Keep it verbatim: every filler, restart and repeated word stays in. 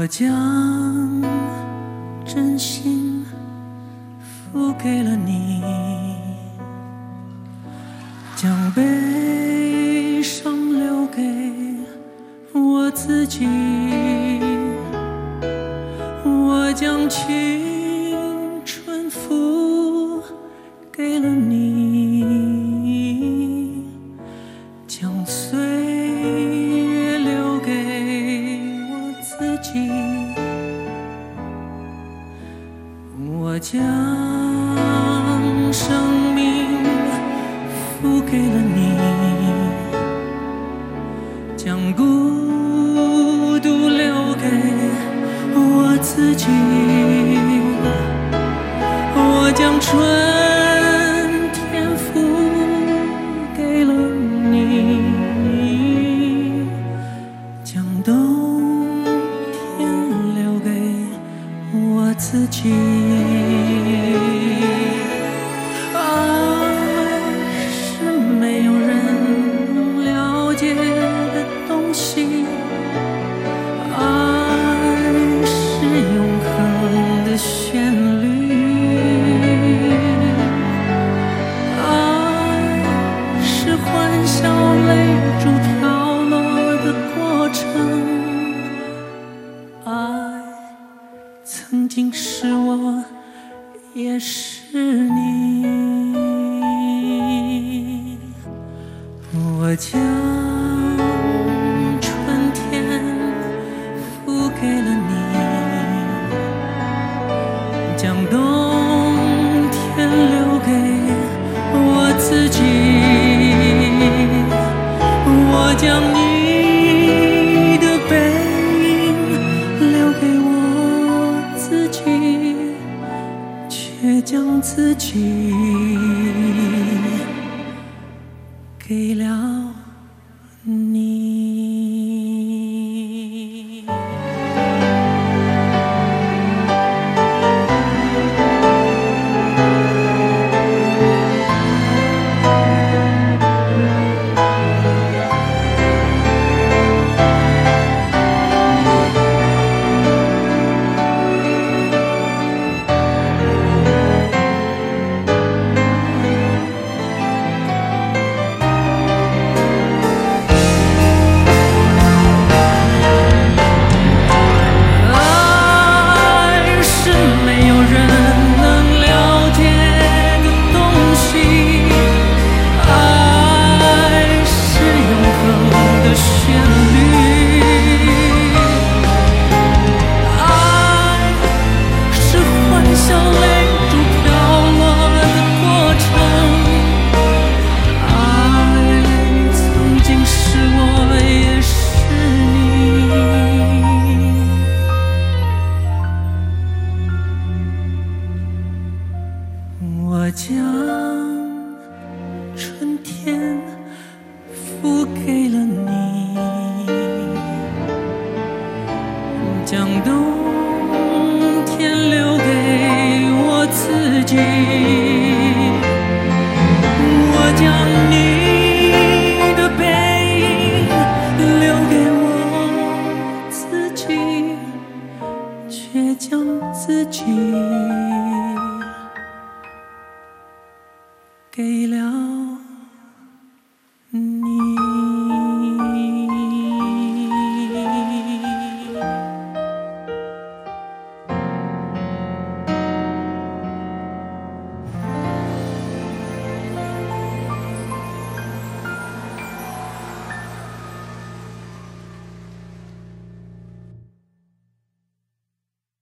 我将真心付给了你，将悲伤留给我自己，我将青春付给了你，将岁月留给我自己，我将生命付给了你，将孤独留给我自己，我将春天付给了你，将冬天留给我自己。爱是没有人了解的东西，爱是永恒的旋律，爱是欢笑泪珠飘落的过程，爱曾经是我也是你，我将春天付给了你，将冬天留给我自己，我将你的背影留给我自己，却将自己给了你。我将春天付给了你，将冬天留给我自己，我将你的背影留给我自己，却将自己